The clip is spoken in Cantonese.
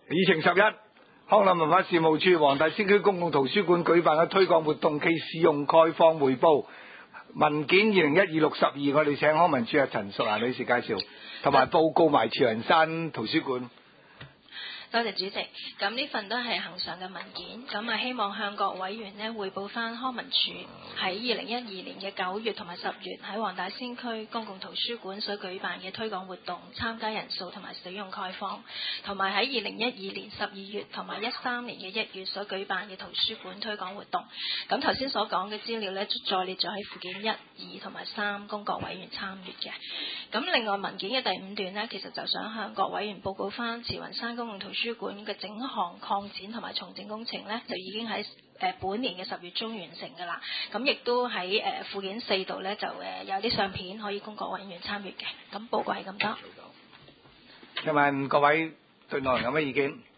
議程11，康樂文化事務處黃大仙區公共圖書館舉辦嘅推廣活動暨使用概況匯報文件2012-62，我哋請康文署陳淑蘭女士介紹，同埋報告埋慈雲山圖書館。 多謝主席，咁呢份都係恆常嘅文件，咁啊希望向各委員呢匯報翻康文署喺2012年嘅9月同埋10月喺黃大仙區公共圖書館所舉辦嘅推廣活動參加人數同埋使用概況，同埋喺2012年12月同埋13年嘅1月所舉辦嘅圖書館推廣活動。咁頭先所講嘅資料呢，再列咗喺附件1、2同埋3，供各委員參閱嘅。咁另外文件嘅第5段呢，其實就想向各委員報告翻慈雲山公共圖書館嘅整項擴展同埋重整工程呢，就已經喺本年嘅10月中完成㗎啦。咁亦都喺附件4度呢，就有啲相片可以供各委員參閱嘅。咁報告係咁多。 請問各位對內容有咩意見？